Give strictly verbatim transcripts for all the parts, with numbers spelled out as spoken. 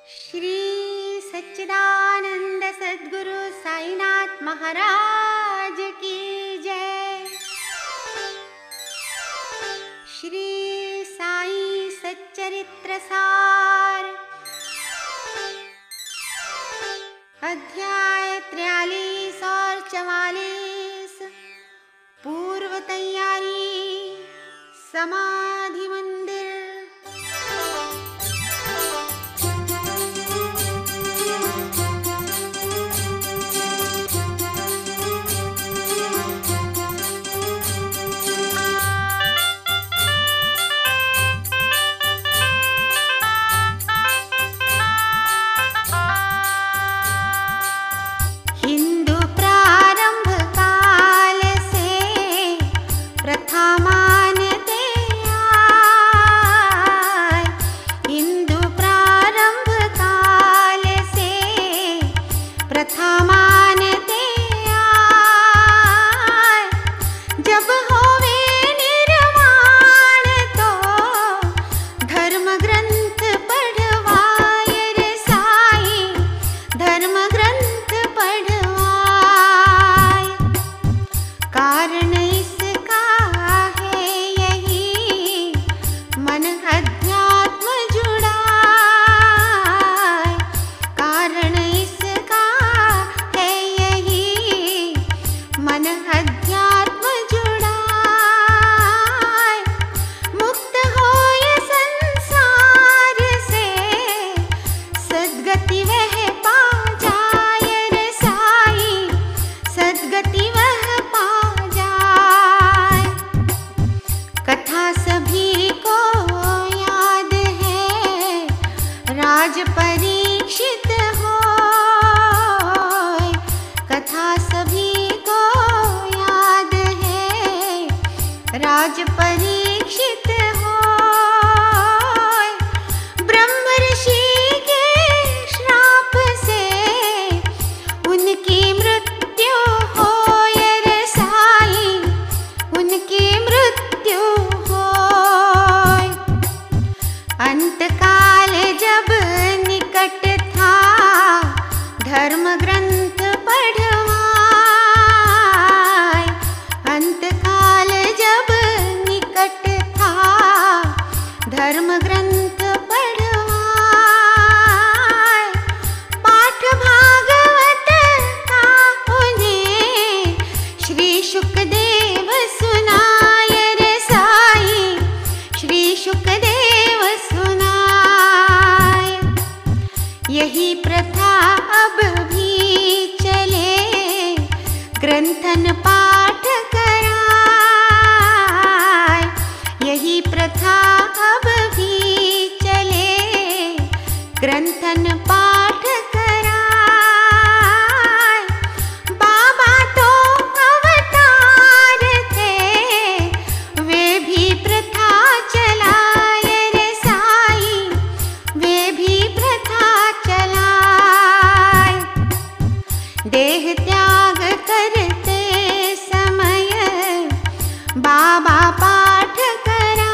श्री सच्चिदानंद सद्गुरु साईनाथ महाराज की जय। श्री साई सच्चरित्र सार अध्याय त्रियालीस और चवालीस। पूर्व तैयारी समाधि मंदिर। परीक्षित हो कथा सभी को याद है। राज परीक्षित हो ब्रह्म ऋषि के श्राप से उनकी मृत्यु हो रे साई, उनकी मृत्यु हो। अंतकाल जब निकट था धर्म ग्रंथ पढ़वाए। अंतकाल जब निकट था धर्म ग्रंथ पढ़वाए। पाठ भागवत का उन्हें श्री शुकदेव सुनाए रे साई, श्री शुकदेव सुनाए। यही प्रथा अब भी चले ग्रंथन पाठ कराए। यही प्रथा अब भी चले ग्रंथन पाठ कराए। बाबा तो अवतार थे, वे भी प्रथा चलाए रे साई, वे भी प्रथा चलाए। देह त्याग करते समय बाबा पाठ कराए।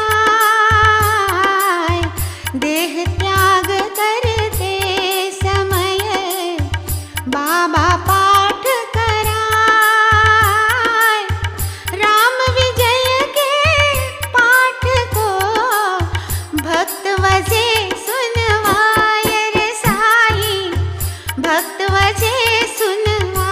देह त्याग करते समय बाबा पाठ कराए। राम विजय के पाठ को भक्त वजे सुनवाए रे साई, भक्त वजे सुनवाए।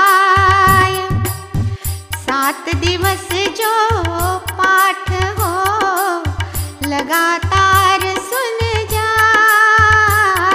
सात दिवस जो पाठ हो लगातार सुन जाए।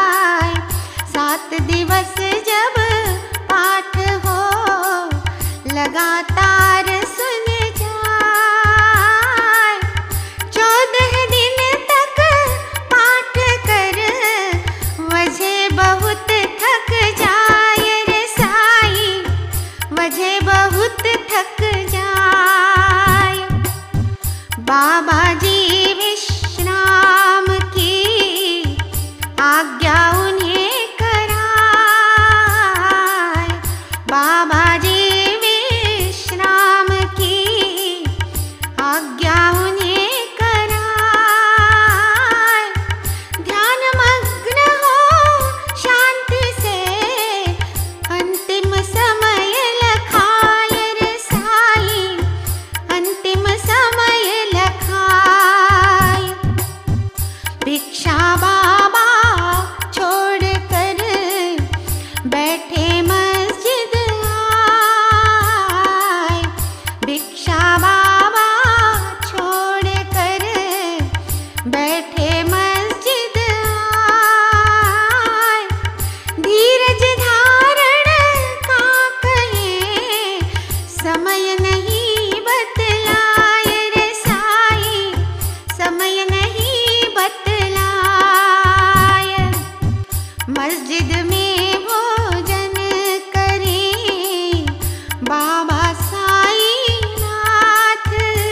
भिक्षा बाबा छोड़ कर बैठे मस्जिद आए। भिक्षा बाबा छोड़ कर बैठे मस्जिद आए। धीरज धारण का कहे समय नहीं बतलाए रे साई, समय नहीं बतलाए। मस्जिद में भोजन करे बाबा साई नाथ।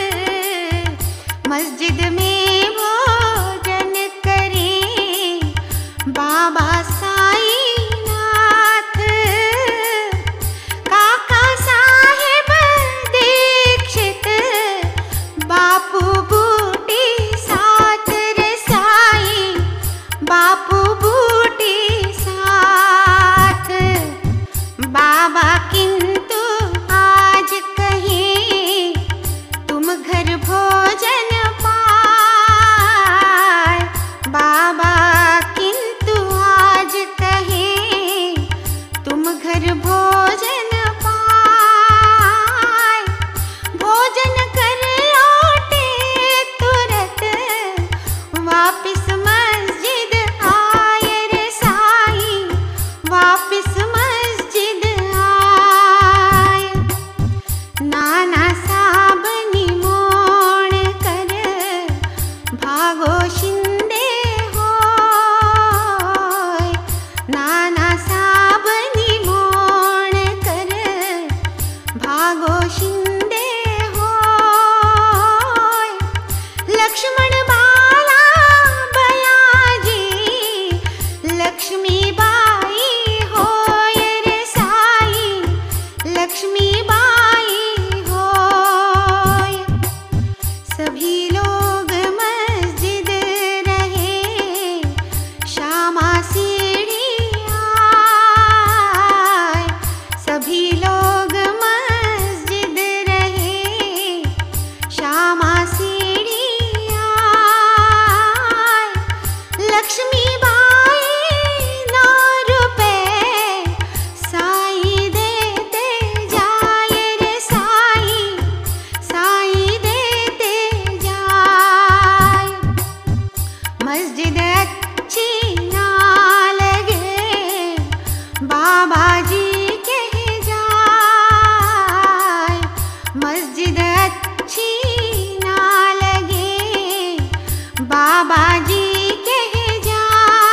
मस्जिद में भोजन करे बाबा साई नाथ। काका साहेब दीक्षित बापू बूटी साथ रे साई, बापू बूटी साथ। बाबा किंतु आज कहे तुम घर भोजन पाए। बाबा किंतु आज कहे तुम घर भोजन पाए। भोजन कर लौटे तुरंत वापिस मस्जिद आए रे साई, वापिस मस्जिद आए। नाना साहब निमोण कर भागो शिंदे होय। नाना साहब निमोण कर भागो शिंदे होय। लक्ष्मण बाला बयाजी लक्ष्मी बाई होय रे साई, लक्ष्मी बाई होय। सभी लोग मस्जिद रहे श्यामा सीढ़ी आए। सभी लोग मस्जिद रहे श्यामा सीढ़ी आए। लक्ष्मी बाई नौ रुपए साई देते जाए रे साई, साई देते जाए। मस्जिद अच्छी ना लगे बाबा जी कह जाए। मस्जिद अच्छी ना लगे बाबा जी कह जाए।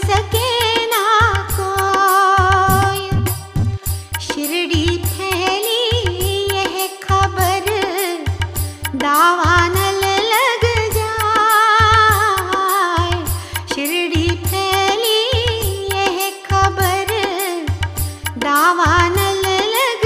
सके ना कोई। शिरडी फैली यह खबर, दावानल लग जाए। शिरडी फैली यह खबर, दावानल लग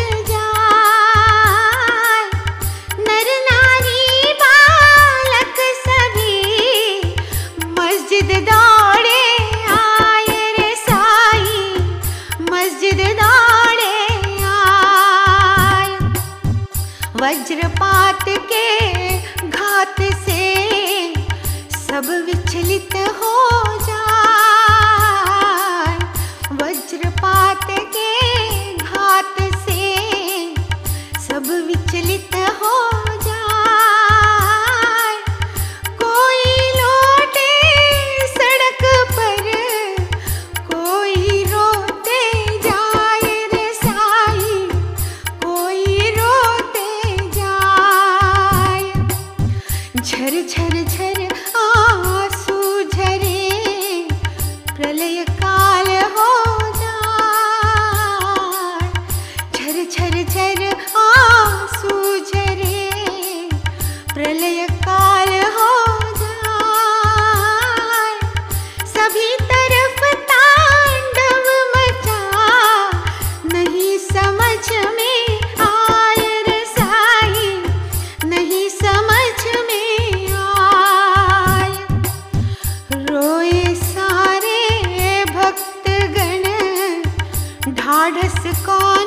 जाए। नर नारी बालक सभी मस्जिद दौड़े आए रे साई, मस्जिद दौड़े आए। वज्रपात के घात से सब विचलित हो जाए। वज्रपात के घात से सब विचलित हो जाए। कोई लौटे सड़क पर, कोई रोते जाए रे साई, कोई रोते जाए। झर झर झर आंसू झरे, प्रलय काल हो जाए। झर झर झर आंसू झरे, प्रलय काल हो जाए। सभी तरफ तांडव मचा, नहीं समझ में आए रे साई, नहीं समझ में आए। रोए सारे भक्तगण, ढाढ़स कौन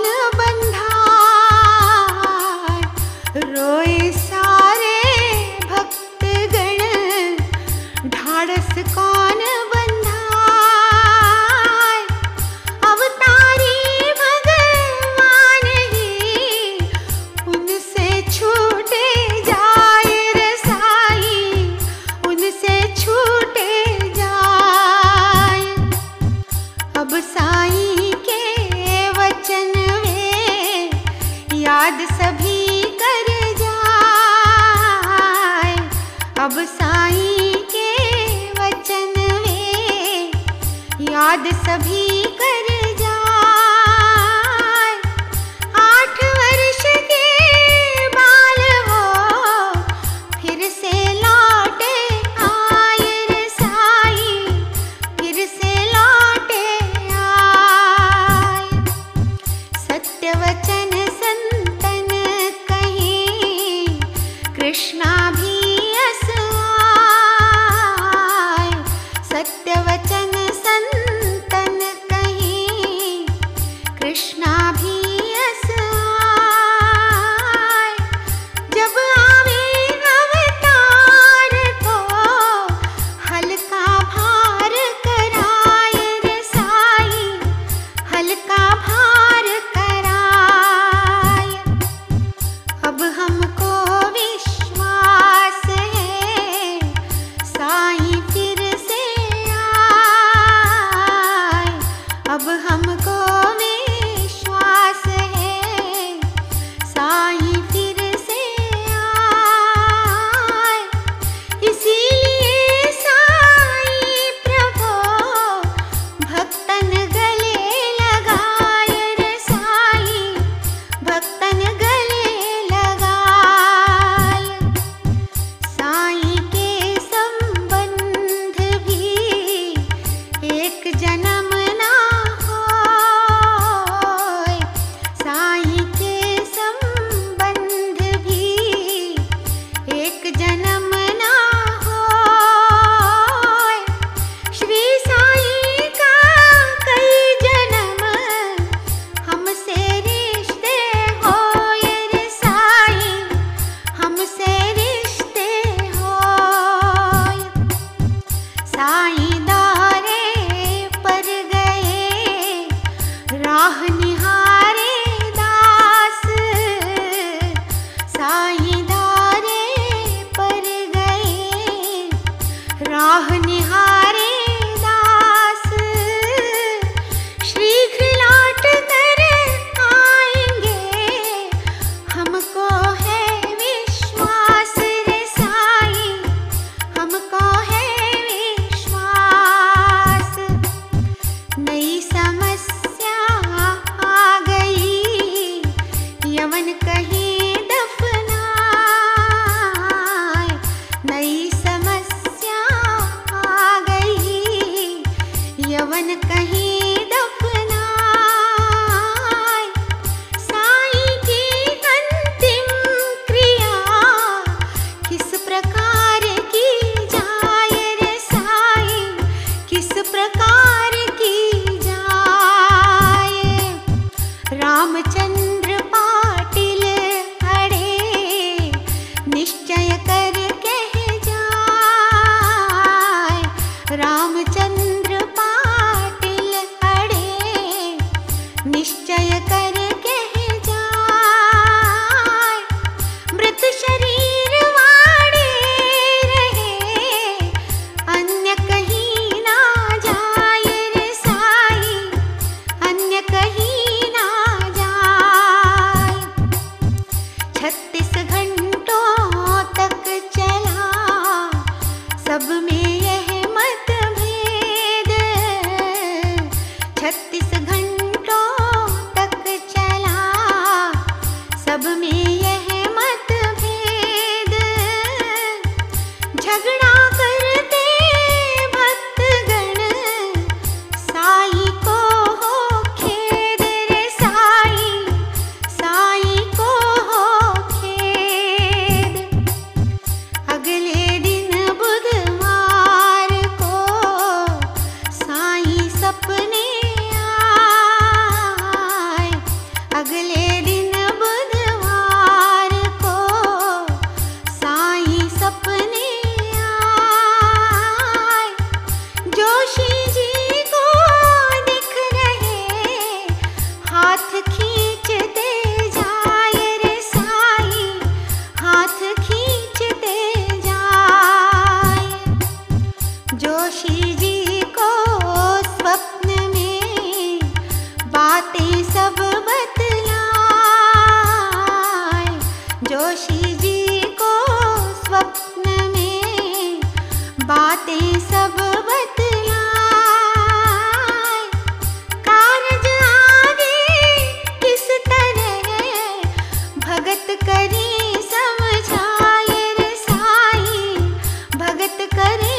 बंधाए। रोए सारे भक्तगण, ढाढ़स कौन बंधाए। अवतारी भगवान ही उनसे छूटे जाए रे साई, उनसे छूटे जाए। अब साई के वचन वे याद सभी कर जाए। अब साई के वचन वे याद सभी कर जाए। आठ वर्ष के बाल हो, फिर से लौटे आए रे साई, फिर से लौटे आए। सत्य वचन संतन कहीं, कृष्णा भी अस आए। सत्य वचन संतन कहीं, कृष्णा भी अस आए। जब आवे अवतार तो हल्का भार कराए रे साई, हल्का भार कराए। अब हमको विश्वास है साई फिर से आए। अब हमको विश्वास है साई फिर से आए। इसीलिए साई प्रभु भक्तन गले लगाए रे साई, भक्तन गले लगाए। साई के संबंध भी एक जन्म ना हो, कहीं दफनाए। साईं की अंतिम क्रिया किस प्रकार की जाए रे साईं, किस प्रकार की जाए। रामचंद्र पाटिल अड़े निश्चय कर कह जाए। रामचंद्र पाटिल अड़े निश्चय कर कह जाए। मृत शरीर वाड़े रहे अन्य कहीं ना जाए रे साईं, अन्य कहीं ना जाए। छत्तीस घंटों तक चला सब में यह मतभेद। छत्तीस घंटों तक चला सब में यह मतभेद। झगड़ा करते भक्तगण साईं को हो खेद रे साईं, साईं को हो खेद। अगले दिन बुधवार को साईं सपने आए। अगले दिन बुधवार को साईं सपने आए। जोशी जी को दिख रहे हाथ खींचते जाए रे साईं, हाथ खींचते जाए। जोशी जी को स्वप्न में बातें सब बतलाए। जोशी जी को स्वप्न में बातें सब बतलाए। कारज आगे किस तरह भगत करे समझाए रे साईं, भगत करे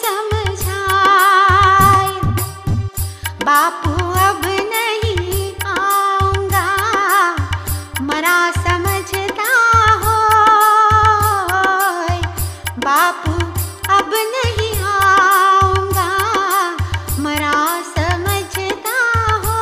समझाए। बापू अब नहीं आऊंगा मरा समझता हो। बापू अब नहीं आऊंगा मरा समझता हो।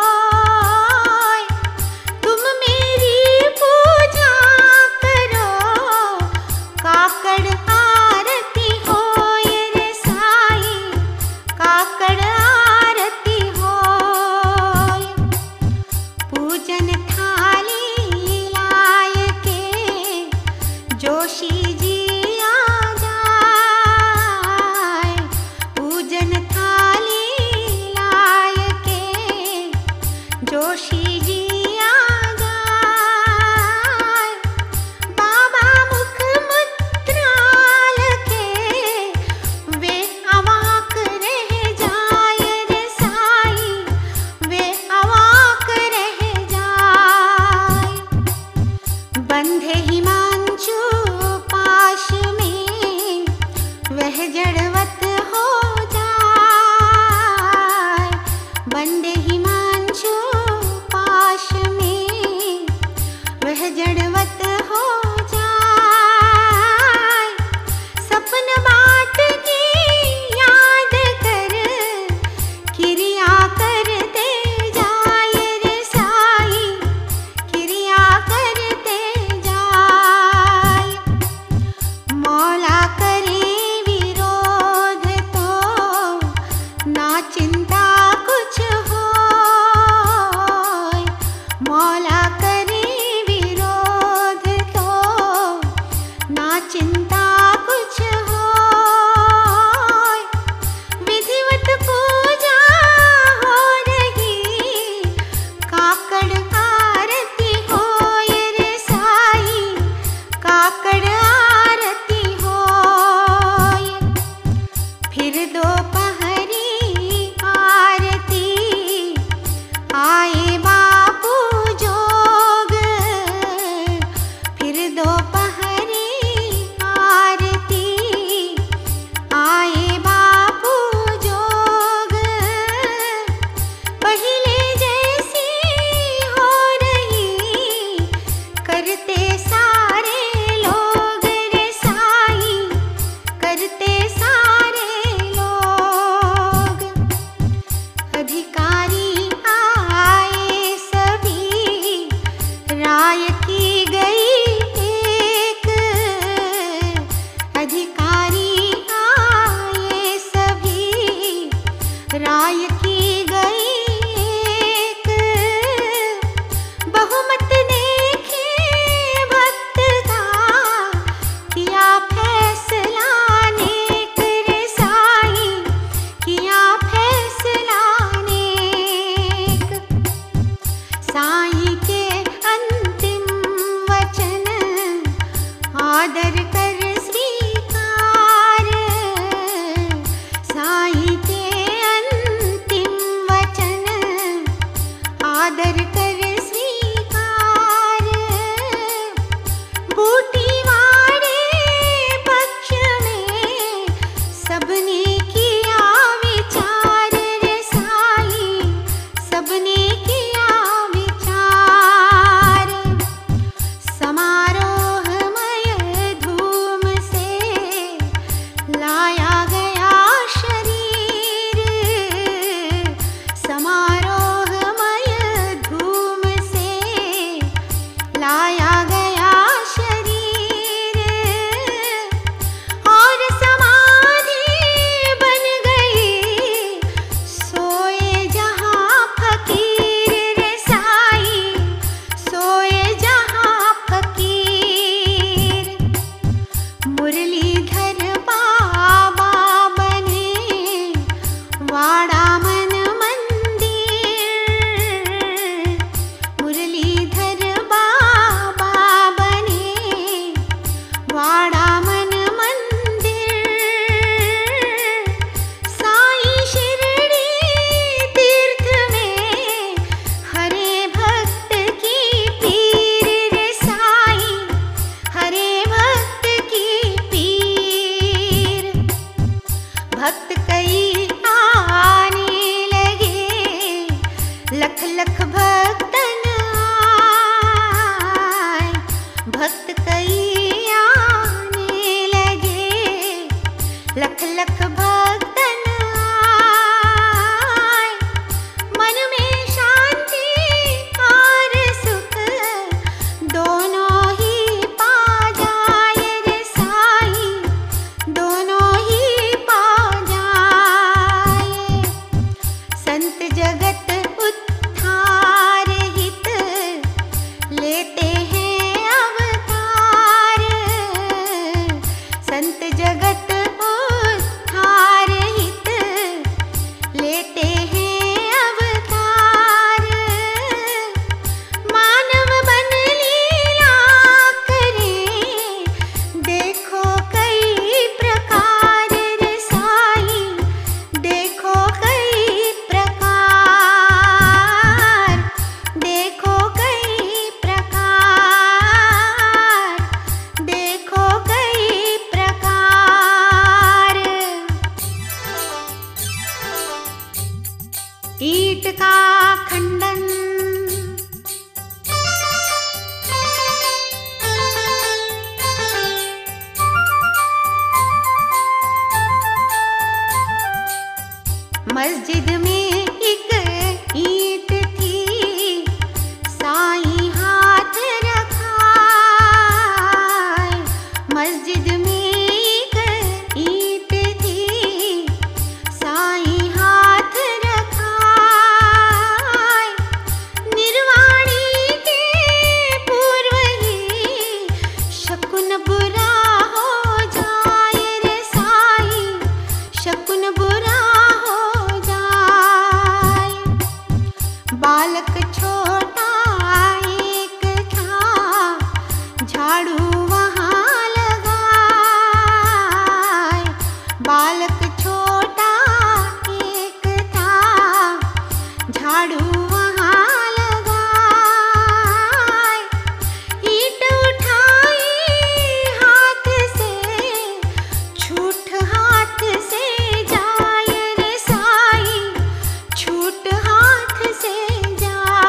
तुम मेरी पूजा करो काकड़ आरती हो रे साईं, काकड़ आरती हो। पूजन थाली लाय के जोशी जी आ जाए। पूजन थाली लाय के जोशी जी आ जाए। बाबा मुख मुद्रा लगे वे अवाक रह जाए रे साईं, वे अवाक रह जाए। बंधे हिमांशु पाश में वह जड़वत हो जाए। बंधे हिमांशु पाश में वह जड़वत हो जाए। सपन बात की याद कर क्रिया करते जाए रे साईं, क्रिया करते जाए। मौला करे विरोध तो ना चिंता कुछ होय। मौला करे विरोध तो ना चिंता कुछ होय। विधिवत पूजा हो रही काकड़ आरती होय रे साईं, काकड़ आरती होय। फिर दोपहरी आर की गई एक बहुमत देखे भक्त का, किया फैसला नेक रे साईं, किया फैसला नेक। साईं के अंतिम वचन आदर कर स्वीकार, साईं के अंतिम वचन आदर कर स्वीकार। बूटी वाड़े पक्ष में सबने किया विचार रे साईं, सबने किया विचार। समारोहमय धूम से लाया गया शरीर, समारोहमय धूम से लाया गया शरीर। और समाधि बन गई सोए जहां फकीर रे साईं, सोए जहां फकीर। मुरलीधर बाबा बने वाड़ा मन मंदिर, मुरलीधर बाबा बने वाड़ा मन मंदिर। साईं शिरडी तीर्थ में हरे भक्त की पीर रे साईं, हरे भक्त की पीर। भक्त कई आने लगे, लख लख भक्तन आए, भक्त कई आने लगे, लख लख भक्तन आए। मन में शांति और सुख दोनों ही पा जाए रे साईं, दोनों ही पा जाए। संत जगत उद्धार हित लेते हैं अवतार, संत जगत उद्धार हित लेते हैं अवतार। मानव बन लीला करें देखो कई प्रकार रे साईं, देखो कई प्रकार, देखो कई प्रकार, देखो कई प्रकार। ईंट का खंडन, मस्जिद में एक ईंट थी, साईं हाथ रखाए। मस्जिद में एक ईंट थी, साईं हाथ रखाए। निर्वाणी के पूर्व ही शकुन बुरा हो जाए रे साईं, शकुन बुरा हो जाए। बालक छोटा एक था, झाड़ू वहाँ लगाए। बालक छोटा एक था, झाड़ू वहाँ लगाए। ईंट उठाई हाथ से, छूट हाथ से जाए रे साईं, छूट हाथ से जाए।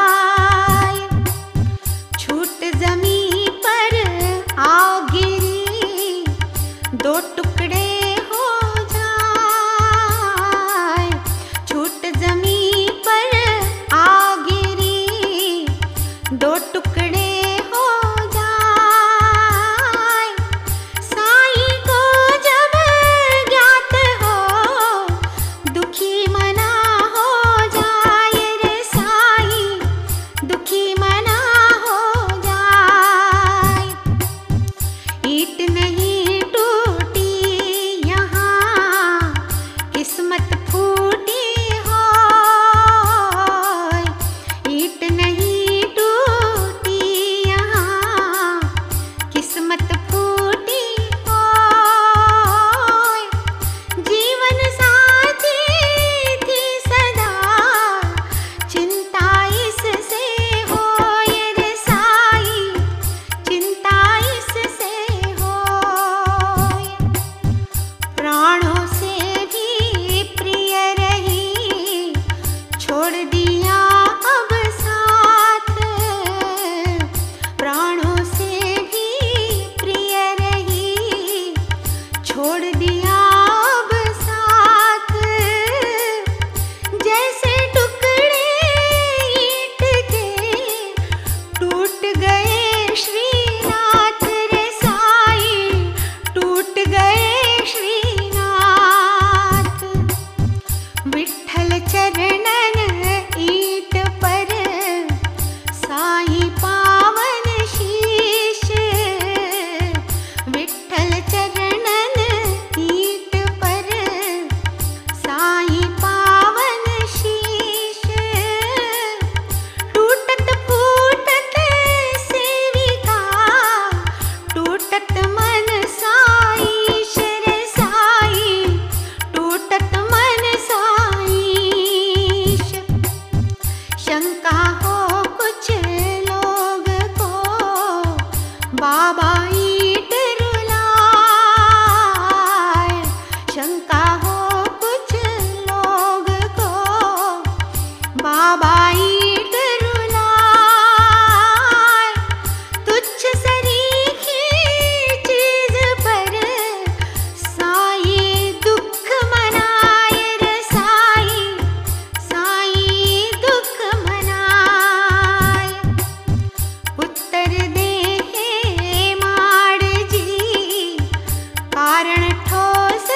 बाबा ईट रुलाए, तुच्छ सरीखी चीज पर साई दुख मनाए रे साई, साई दुख मनाए। उत्तर दे माड़ जी कारण ठोस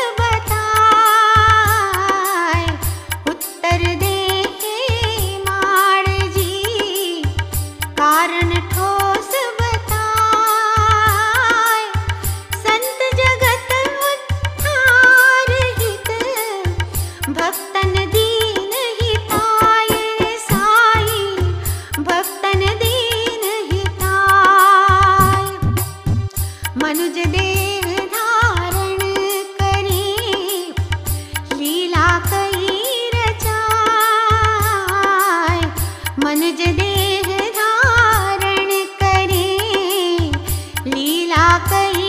बताए, उत्तर दे माड़ जी कारण ठोस बताए। संत जगत उद्धार हित भक्तन दीन हिताय रे साई, भक्तन दीन हिताय। मनुज देह धारण करी लीला कई रचाय, मनुज देह धारण करी लीला कई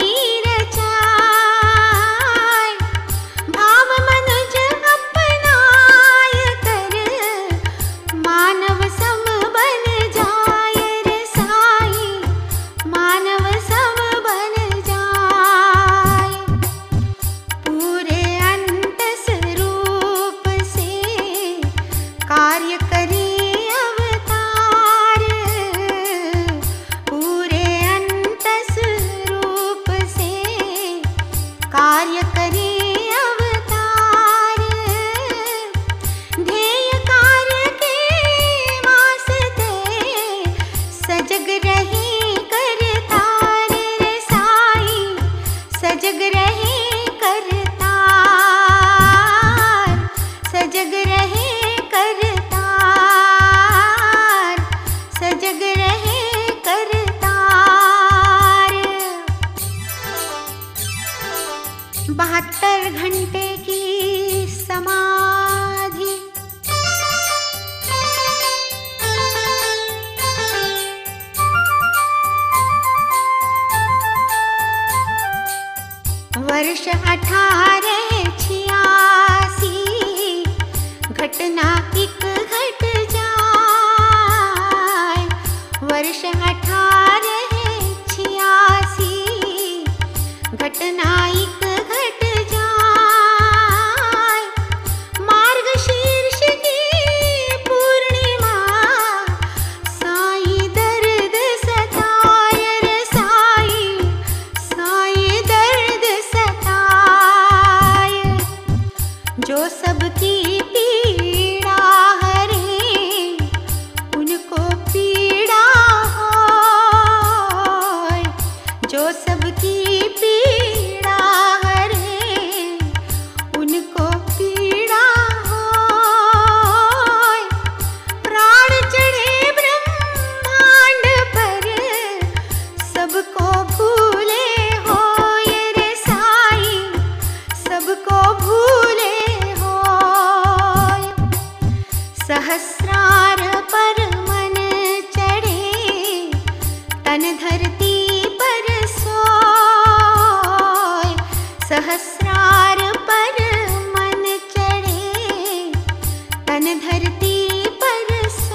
रचाय। भाव मनुज अपनाय कर मानव सम बन जाय रे साई, मानव सम बन जाय। पूरे अंत स्वरूप से कार्य करे अवतार, पूरे अंत स्वरूप से कार्य करे अवतार। ध्येय कार्य के वास्ते सजग रहे करतार रे साई, सजग रहे करतार, सजग रहे करतार, सजग रहे करतार। बहत्तर घंटे की समाधि, वर्ष अठारह छियासी घटना एक घट जाए, वर्ष अठारह छियासी घटना एक घट जाए। मार्ग शीर्ष की पूर्णिमा साई दर्द सताए रे साई, साई दर्द सताए। जो सबकी पीड़ा हरे उनको पीड़ा होय, जो सबकी पीड़ा हरे उनको पीड़ा होय। प्राण चढ़े ब्रह्मांड पर सबको भूले होय रे साई, सबको भूले होय। सहस्रार पर मन चढ़े तन धरती पर सोय, सहस्रार पर मन चढ़े तन धरती पर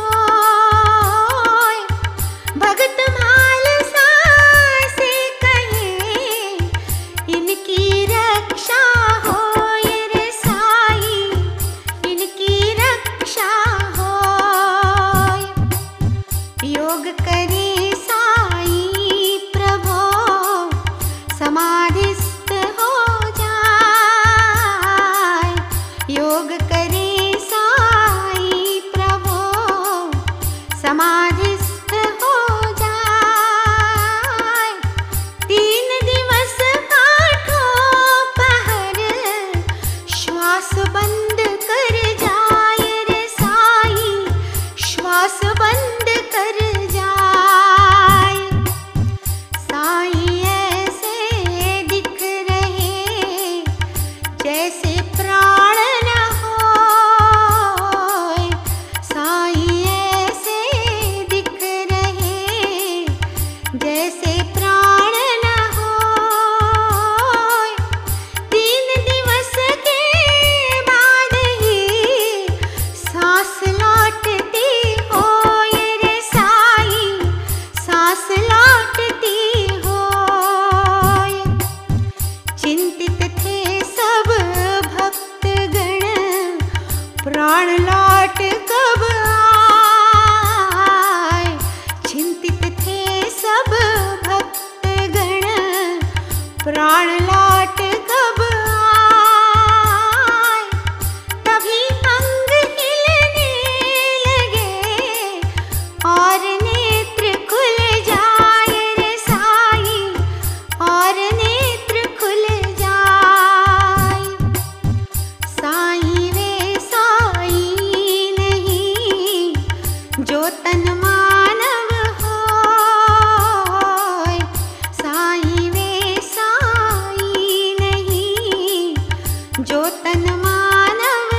सोय। भगत मालसा से कहे इनकी रक्षा होय रे साई, इनकी रक्षा होय। योग करे साई प्रभो समाधिस्थ हो जाए, योग करे साई तन मानव होय, साईं वे साईं नहीं। जो तन मानव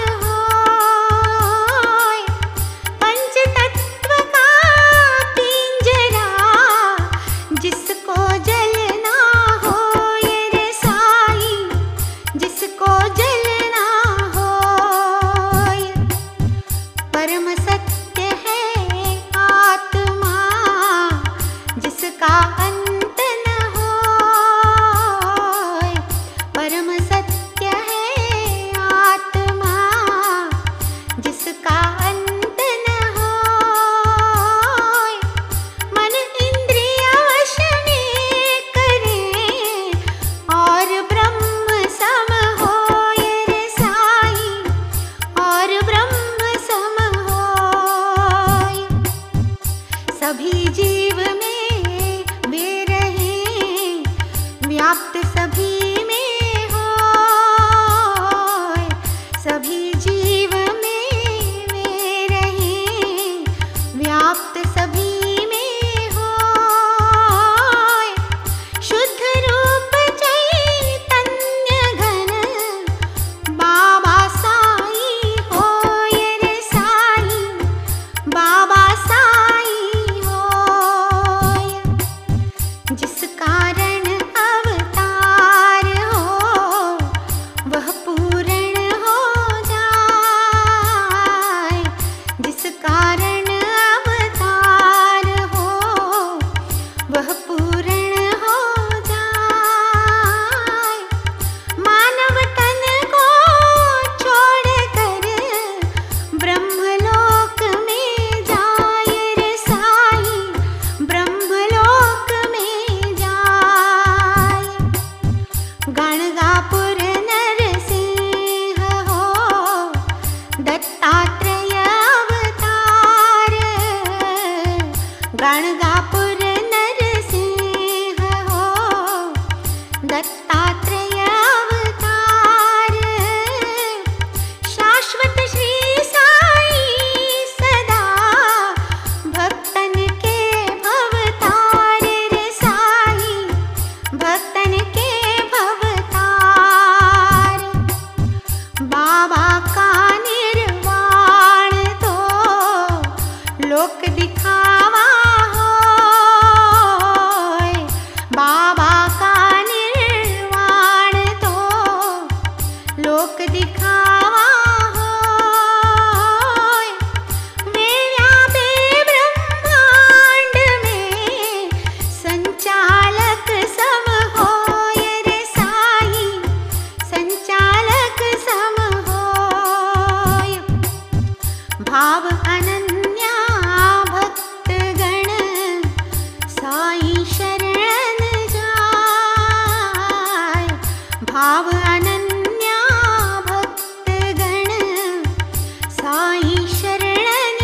होय, पंच तत्व का पिंजरा, जिसको जलना होय रे साईं, जिसको जलना होय। परम सत्य है आत्मा, जिसका अंत न होय। परम सत्य है आत्मा, जिसका अंत न होय। मन इंद्रिय वश में करें, और ब्रह्म सम होय रे साईं, और ब्रह्म सम होय। सभी जीव में वे रहें, व्याप्त सभी में होय। सभी जीव में वे रहें, व्याप्त सभी में होय। शुद्ध रूप चैतन्य घन, बाबा साईं होय रे साईं, बाबा साईं होय। जिस कारण अवतार हो, वह पूर्ण हो जाए। जिस कारण अवतार हो, वह पूर्ण हो जाए। मानव तन को छोड़कर ब्रह्मलोक में जाए रे साईं, ब्रह्मलोक में जाए। गणगापुर नरसिंह हो, दत्तात्रेय अवतार। गणगापुर नरसिंह हो, दत्तात्रेय अवतार। शाश्वत श्री साईं सदा, भक्तन के भवतार रे साईं, भक्तन के भवतार। बाबा का निर्वाण तो लोक दिखावा होय। बाबा का निर्वाण तो लोक दिखावा होय। वे व्यापे ब्रह्मांड में, संचालक सम होय रे साईं, संचालक सम होय। भाव अनन्या भक्तगण, साईं शरण जाय। भाव अनन्या भक्तगण, साईं शरण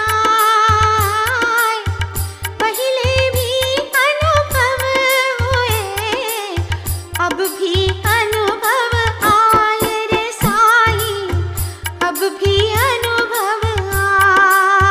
जाय। पहले भी अनुभव हुए, अब भी अनुभव आए रे साईं, अब भी अनुभव आए।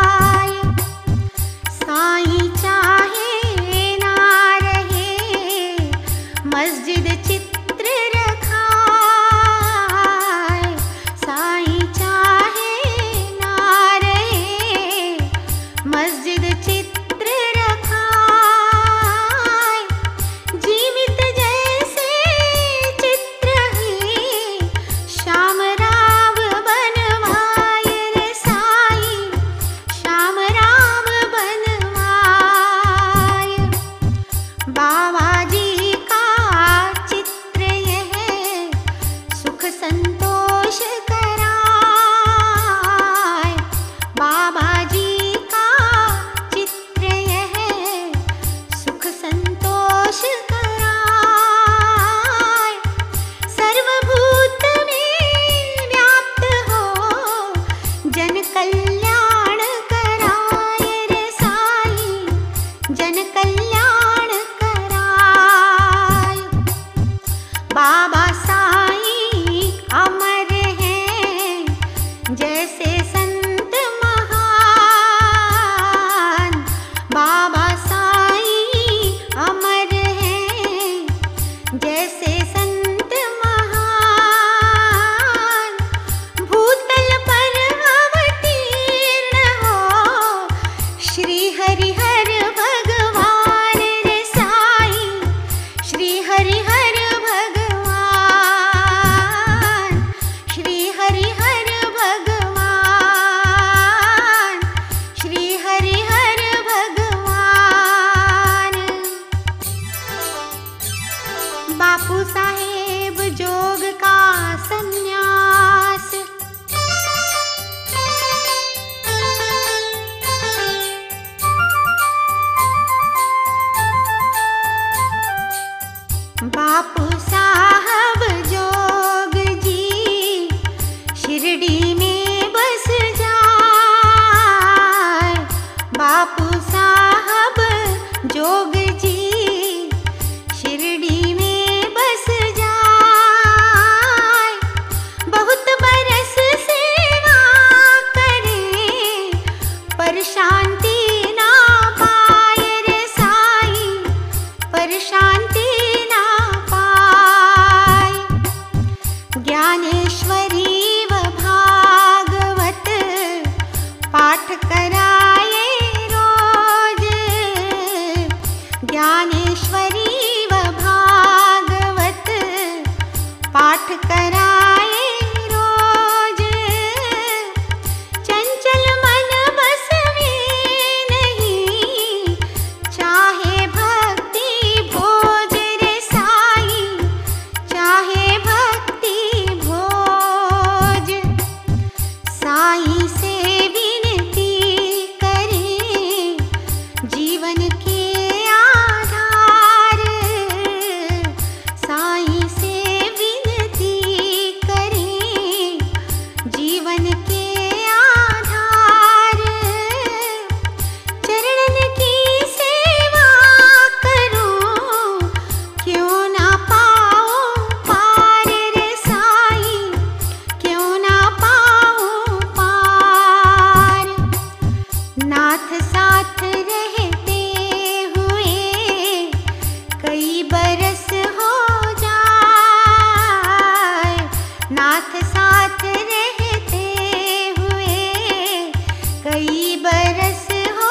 कई बरस हो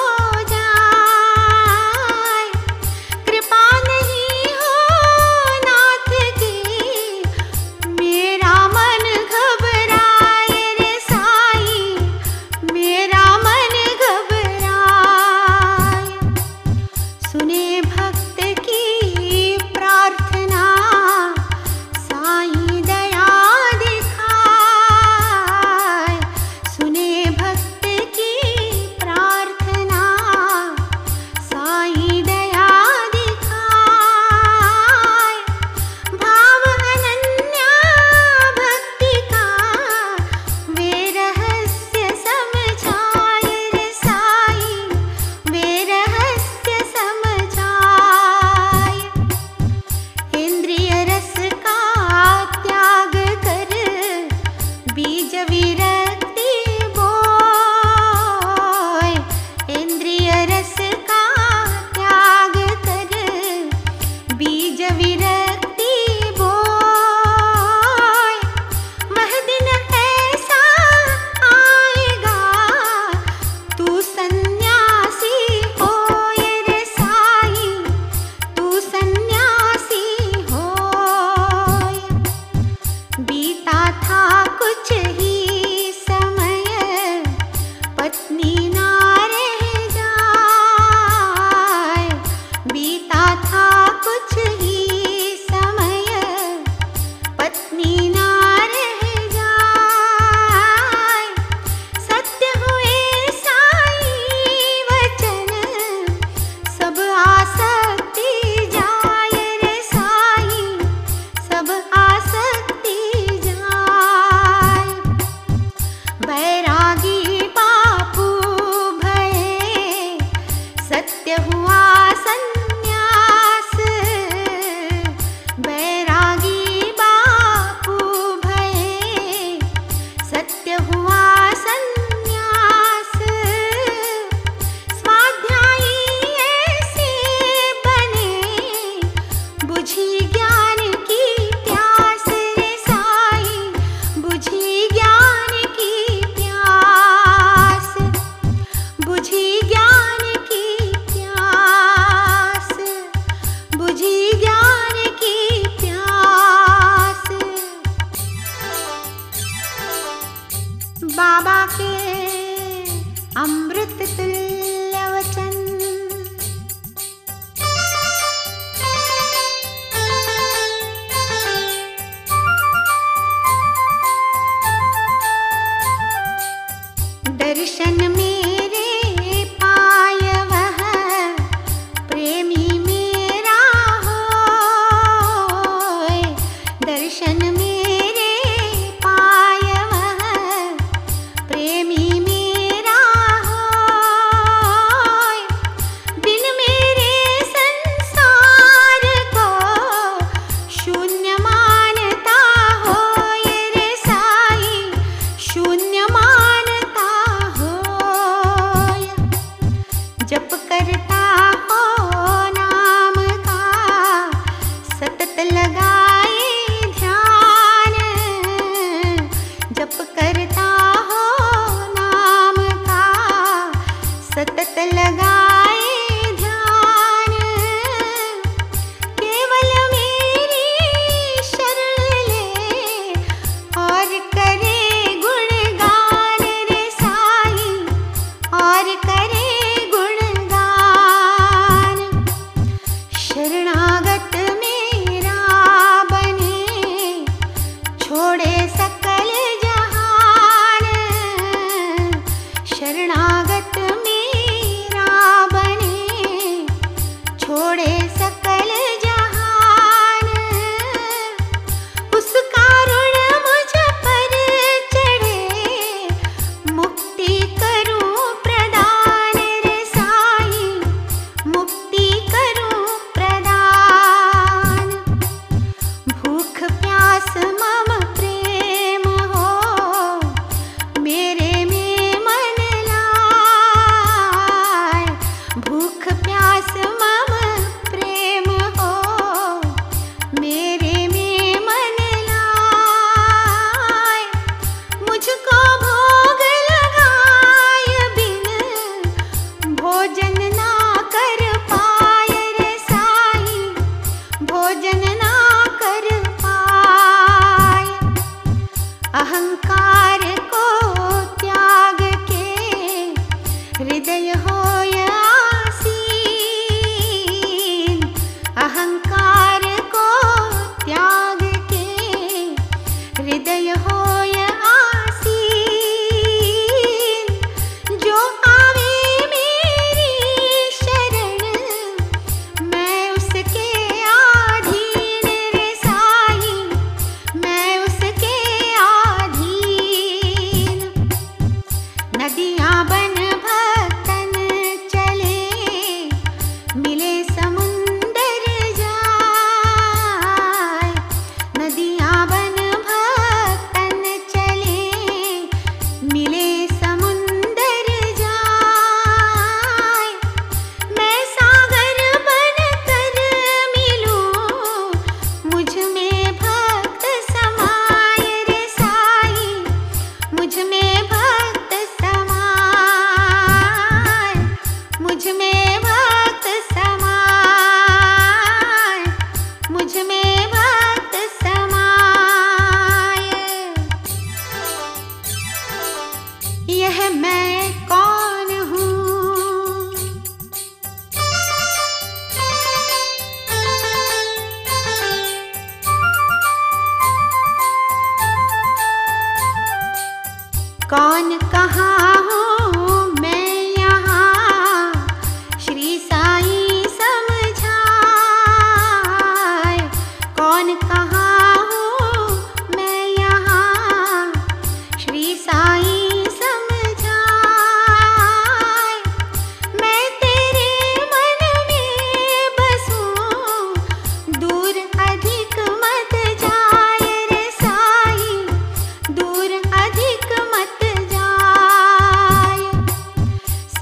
जाए, कृपा नहीं हो नाथ की, मेरा मन घबराए रे साईं, मेरा मन घबराए। सुने भक्त की प्रार्थना, साईं दया दिखाए। सुने भक्त की प्रार्थना, साईं दया दिखाए। भाव अनन्या भक्ति का वे रहस्य समझाए रे साईं, वे रहस्य समझाए। इंद्रिय रस का त्याग कर बीज विरक्ति बोए, इंद्रिय रस का त्याग कर बीज विरक्ति बोए। वह दिन ऐसा आएगा तू सन्यासी होए रे साईं, तू सन्यासी होए। बीता था कुछ ही समय, पत्नी ना रह जाए। बीता था कुछ ही समय, पत्नी ना रह जाए। सत्य हुए साईं वचन, सब आसक्ति जाए रे साईं, सब आसक्ति जाए। बैरागी बापू भये, सत्य हुआ सन्यास। बैरागी बापू भये, सत्य हुआ सन्यास। स्वाध्यायी ऐसे बने, बुझी ज्ञान की प्यास रे साईं, बुझी ज्ञान की प्यास, बुझी ज्ञान की प्यास, बुझी ज्ञान की प्यास। बाबा के अमृत तुल्य वचन। दर्शन मेरे पाय वह प्रेमी मेरा होए, दर्शन मेरे पाय वह प्रेमी मेरा होए। बिन मेरे संसार को शून्य मानता होए रे साईं, शून्य मानता होए। जप करता हो नाम का, सतत लगाए ध्यान। जप करता हो नाम का, सतत लगाए ध्यान। केवल मेरी शरण ले और करे गुणगान रे साईं, और करे गुणगान। शरणागत मेरा बने, छोड़े सकल जहान। शरणागत मेरा बने, छोड़े सकल जहान। उसका ऋण मुझ पर चढ़े, मुक्ति करूं प्रदान रे साईं, मुक्ति करूं प्रदान। भूख प्यास मम प्रेम हो, मेरे में मन ला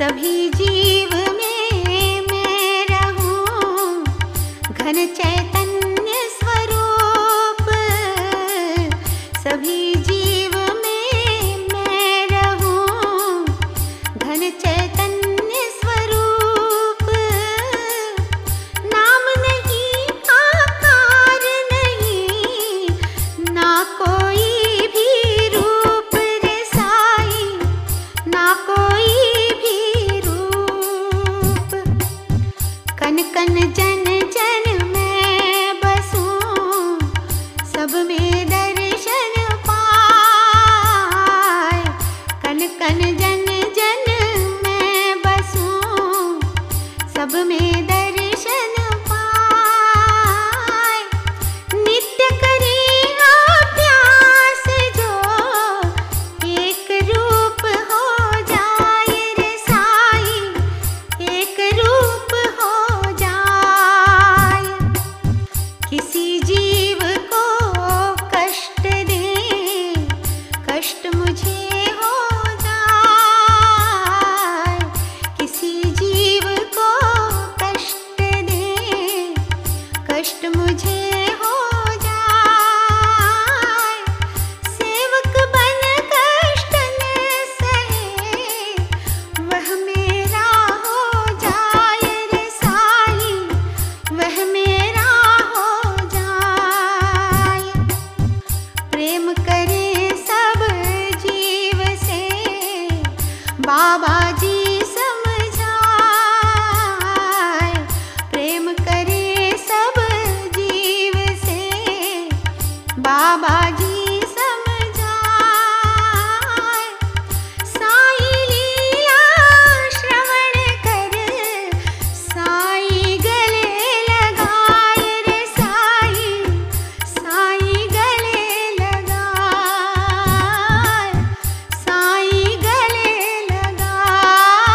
सभी जीव में मैं रहूं, घन चैतन्य स्वरूप। सभी जीव में मैं रहूं, घन चैतन्य स्वरूप। नाम नहीं, आकार नहीं, ना कोई भी रूप रे साईं, ना कोई भी रूप। कन कन जन जन मैं बसूं, सब में दर्शन पाए। कन कन जन जन मैं बसूं, सब में दर्शन पाए। नित्य करे अभ्यास जो, एक रूप हो जाए रे साईं, एक रूप हो जाए। किसी जीव को कष्ट दे, कष्ट मुझे हो जाए। किसी जीव को कष्ट दे, कष्ट मुझे हो जाए। सेवक बन कष्ट न सहे, वह मेरा हो जाए रे साईं, वह मेरा हो जाए। प्रेम करे सब जीव से, बाबा जी समझाए। प्रेम करे सब जीव से, बाबा जी समझाए। साईं लीला श्रवण कर, साईं गले लगाए रे साईं, साईं गले लगाए, साईं गले लगाए,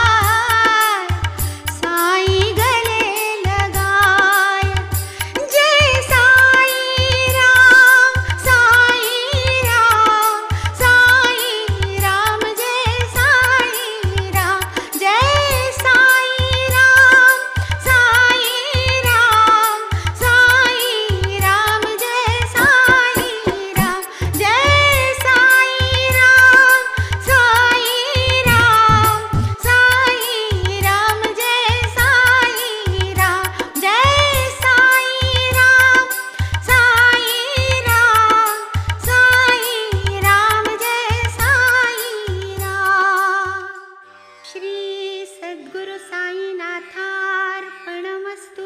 साईं गले लगाए। जय साईं राम, साईं राम, साईं राम, जय साईं राम, जय साईं राम, साईं राम, साईं राम, जय साईं राम, जय साईं राम, साईं राम, साईं राम, जय साईं राम, जय साईं राम, साईं राम, साईं राम, जय साईं राम। श्री सद्गुरु साईनाथार्पणमस्तु।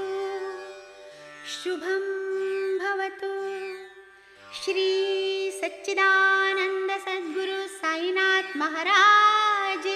शुभं भवतु। श्री सच्चिदानंद सद्गुरु साईनाथ महाराज